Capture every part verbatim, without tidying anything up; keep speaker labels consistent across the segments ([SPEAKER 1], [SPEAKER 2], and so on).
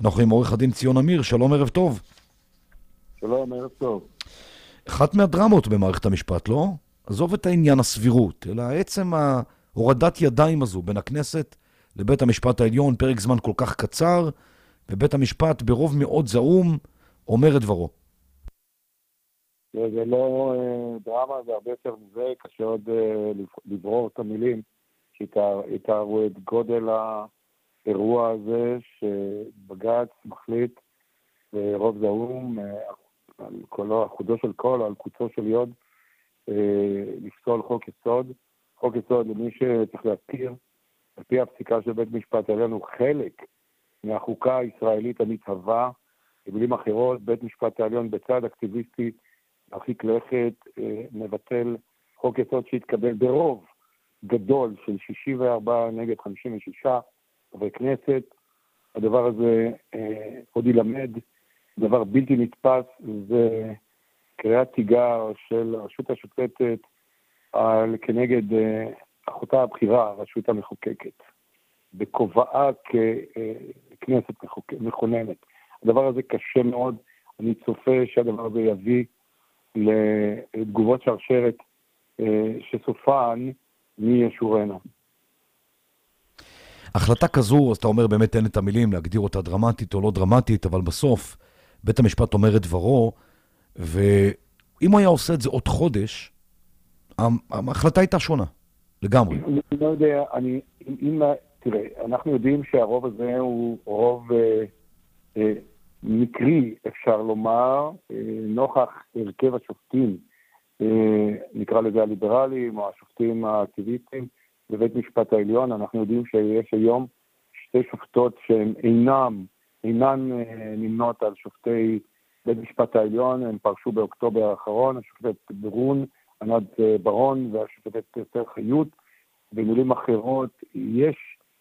[SPEAKER 1] אנחנו עם עורך הדין ציון אמיר, שלום, ערב טוב.
[SPEAKER 2] שלום, ערב טוב.
[SPEAKER 1] אחת מהדרמות במערכת המשפט, לא? עזוב את העניין הסבירות, אלא עצם הורדת ידיים הזו בין הכנסת לבית המשפט העליון, פרק זמן כל כך קצר, ובית המשפט ברוב מאוד זעום אומר את דברו.
[SPEAKER 2] זה לא אה, דרמה, זה הרבה יותר מזה, קשה עוד אה, לברור את המילים שיתארו את גודל האירוע הזה שבג"ץ מחליט ברוב זעום אה, על קולו, חודו של קול, על קוצו של יוד, אה, לפסול חוק יסוד. חוק יסוד, למי שצריך להזכיר, על פי הפסיקה של בית משפט העליון, הוא חלק מהחוקה הישראלית המתהווה. במילים אחרות, בית משפט העליון בצד אקטיביסטי מרחיק לכת, אה, מבטל חוק יסוד שהתקבל ברוב גדול של שישים וארבע נגד חמישים ושישה חברי כנסת. הדבר הזה אה, עוד ילמד, דבר בלתי נתפס, זה קריאת תיגר של הרשות השופטת על כנגד אה, אחותה הבחירה, הרשות המחוקקת, בכובעה ככנסת מחוק... מכוננת. הדבר הזה קשה מאוד, אני צופה שהדבר הזה יביא לתגובות שרשרת אה, שסופן מי ישורנו.
[SPEAKER 1] החלטה כזו, אז אתה אומר באמת אין את המילים להגדיר אותה דרמטית או לא דרמטית, אבל בסוף בית המשפט אומר את דברו, ואם הוא היה עושה את זה עוד חודש, ההחלטה הייתה שונה, לגמרי.
[SPEAKER 2] אני לא יודע, אני, אם, תראה, אנחנו יודעים שהרוב הזה הוא רוב אה, אה, מקרי, אפשר לומר, אה, נוכח הרכב השופטים, אה, נקרא לזה הליברליים, או השופטים האקטיביסטים, בבית משפט העליון. אנחנו יודעים שיש היום שתי שופטות שהן אינם, אינן אה, נמנות על שופטי בית משפט העליון, הן פרשו באוקטובר האחרון, השופטת ברון, ענת ברון והשופטת אסתר חיות. במילים אחרות, יש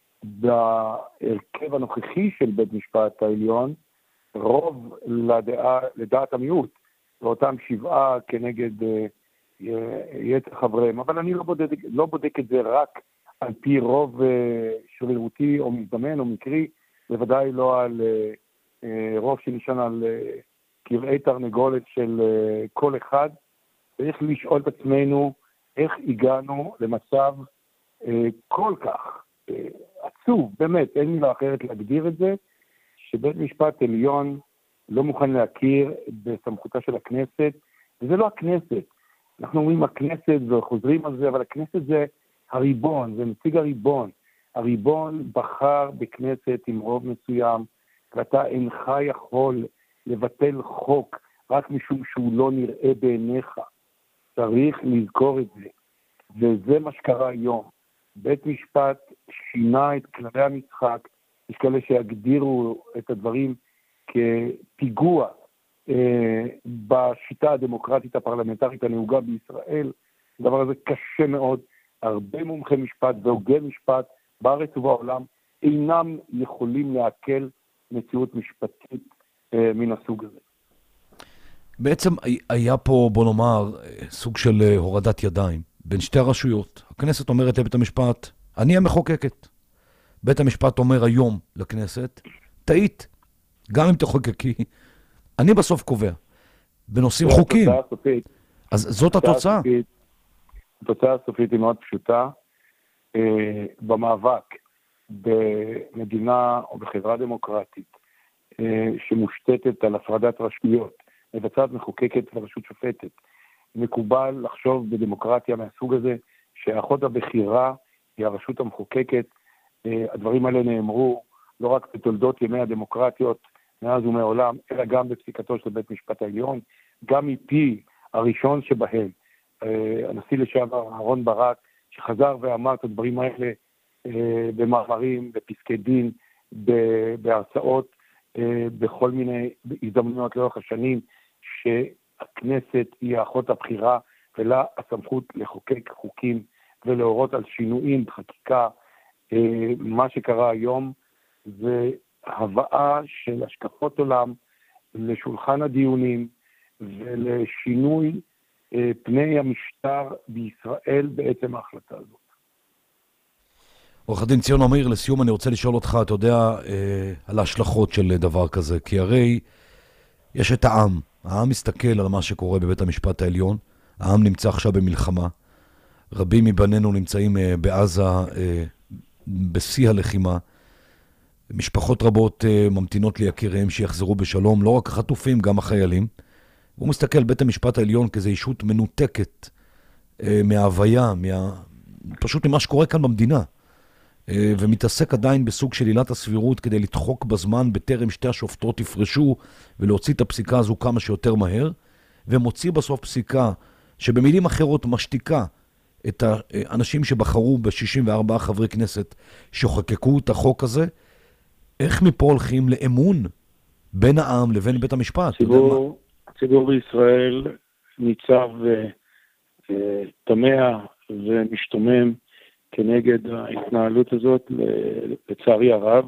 [SPEAKER 2] בהרכב הנוכחי של בית משפט העליון רוב לדעה, לדעת המיעוט, לאותם שבעה כנגד אה, יתר חבריהם. אבל אני לא בודק, לא בודק את זה רק על פי רוב אה, שרירותי או מזדמן או מקרי, בוודאי לא על אה, אה, רוב שנשען על אה, קרעי תרנגולת של אה, כל אחד. צריך לשאול את עצמנו איך הגענו למצב אה, כל כך אה, עצוב, באמת, אין מילה אחרת להגדיר את זה, שבית משפט עליון לא מוכן להכיר בסמכותה של הכנסת, וזה לא הכנסת. אנחנו אומרים הכנסת וחוזרים על זה, אבל הכנסת זה הריבון, זה נציג הריבון. הריבון בחר בכנסת עם רוב מסוים, ואתה אינך יכול לבטל חוק רק משום שהוא לא נראה בעיניך. צריך לזכור את זה, וזה מה שקרה היום. בית משפט שינה את כללי המשחק, יש כאלה שיגדירו את הדברים כפיגוע אה, בשיטה הדמוקרטית הפרלמנטרית הנהוגה בישראל. הדבר הזה קשה מאוד. הרבה מומחי משפט והוגי משפט בארץ ובעולם אינם יכולים להקל מציאות משפטית אה, מן הסוג הזה.
[SPEAKER 1] בעצם היה פה, בוא נאמר, סוג של הורדת ידיים בין שתי הרשויות. הכנסת אומרת לבית המשפט, אני המחוקקת. בית המשפט אומר היום לכנסת, טעית, גם אם תחוקקי, אני בסוף קובע. בנושאים חוקים.
[SPEAKER 2] הסופית,
[SPEAKER 1] אז זאת התוצאה.
[SPEAKER 2] הסופית, התוצאה הסופית היא מאוד פשוטה. אה, במאבק במדינה או בחברה דמוקרטית אה, שמושתתת על הפרדת רשויות, מבצעת מחוקקת ורשות שופטת. מקובל לחשוב בדמוקרטיה מהסוג הזה, שהאחות הבחירה היא הרשות המחוקקת. הדברים האלה נאמרו לא רק בתולדות ימי הדמוקרטיות מאז ומעולם, אלא גם בפסיקתו של בית משפט העליון, גם מפי הראשון שבהם, הנשיא לשעבר אהרן ברק, שחזר ואמר את הדברים האלה במאמרים, בפסקי דין, בהרצאות, בכל מיני הזדמנויות לאורך השנים, שהכנסת היא האחות הבחירה ולה הסמכות לחוקק חוקים ולהורות על שינויים בחקיקה. מה שקרה היום זה הבאה של השקפות עולם לשולחן הדיונים ולשינוי פני המשטר בישראל בעצם ההחלטה הזאת.
[SPEAKER 1] עורך הדין ציון אמיר, לסיום אני רוצה לשאול אותך, אתה יודע, אה, על ההשלכות של דבר כזה, כי הרי יש את העם, העם מסתכל על מה שקורה בבית המשפט העליון, העם נמצא עכשיו במלחמה, רבים מבנינו נמצאים אה, בעזה אה, בשיא הלחימה, משפחות רבות אה, ממתינות ליקיריהם שיחזרו בשלום, לא רק החטופים, גם החיילים. הוא מסתכל על בית המשפט העליון כאיזו אישות מנותקת אה, מההוויה, מה... פשוט ממה שקורה כאן במדינה. ומתעסק עדיין בסוג של עילת הסבירות כדי לדחוק בזמן בטרם שתי השופטות יפרשו ולהוציא את הפסיקה הזו כמה שיותר מהר, ומוציא בסוף פסיקה שבמילים אחרות משתיקה את האנשים שבחרו ב-שישים וארבעה חברי כנסת שחוקקו את החוק הזה. איך מפה הולכים לאמון בין העם לבין בית המשפט?
[SPEAKER 2] הציבור, הציבור בישראל ניצב תמה ומשתומם כנגד ההתנהלות הזאת, לצערי הרב.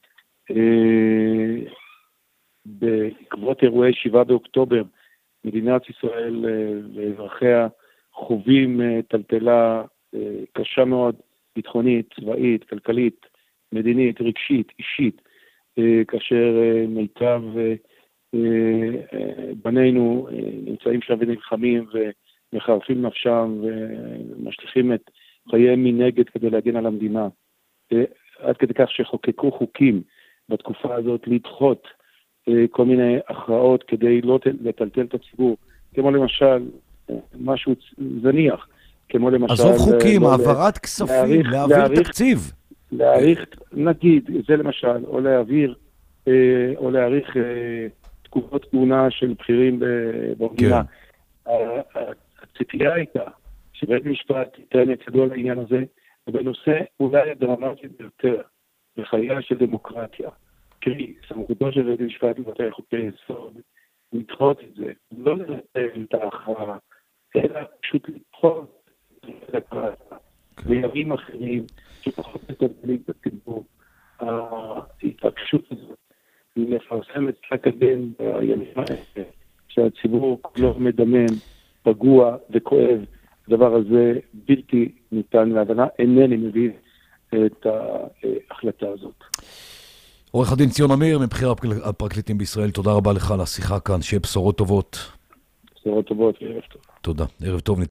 [SPEAKER 2] בעקבות אירועי שבעה באוקטובר, מדינת ישראל ואזרחיה חווים טלטלה קשה מאוד, ביטחונית, צבאית, כלכלית, מדינית, רגשית, אישית, כאשר מיטב בנינו נמצאים שם ונלחמים ומחרפים נפשם ומשליכים את חייהם מנגד כדי להגן על המדינה, עד כדי כך שחוקקו חוקים בתקופה הזאת לדחות כל מיני הכרעות כדי לא לטלטל את הציבור, כמו למשל משהו זניח, כמו למשל...
[SPEAKER 1] עזוב חוקים, העברת כספים, להעביר תקציב.
[SPEAKER 2] להעריך, נגיד, זה למשל, או להעביר, או להעריך תקופות כהונה של בכירים במדינה. הציפייה הייתה שבית משפט ייתן את ידו לעניין הזה, ובנושא אולי הדרמטי ביותר בחייה של דמוקרטיה, קרי, סמכותו של בית משפט לבטל חוקי יסוד, לדחות את זה, לא לבטל את ההכרעה, אלא פשוט לדחות את הדמוקרטיה, וימים אחרים שפחות מטלטלים בציבור. ההתעקשות הזאת, לפרסם את פסק הדין בימים האלה, שהציבור כולו מדמם, פגוע וכואב, הדבר הזה בלתי ניתן להבנה, אינני מבין את ההחלטה הזאת.
[SPEAKER 1] עורך הדין ציון אמיר, מבכיר הפרקליטים בישראל, תודה רבה לך על השיחה כאן, שיהיה בשורות טובות.
[SPEAKER 2] בשורות טובות, ערב טוב.
[SPEAKER 1] תודה, ערב טוב.